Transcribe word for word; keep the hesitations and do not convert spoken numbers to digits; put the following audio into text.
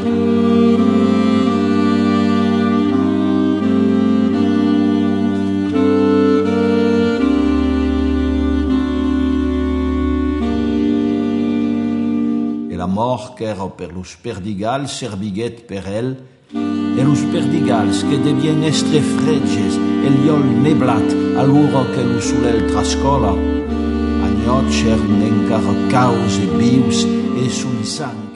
Ch'era per los perdigals serviguet per el, e los perdigals che devien estre freges e liol neblat all'uro che lo sulel trascola, agnot c'erano encara caus e bius e sul sang.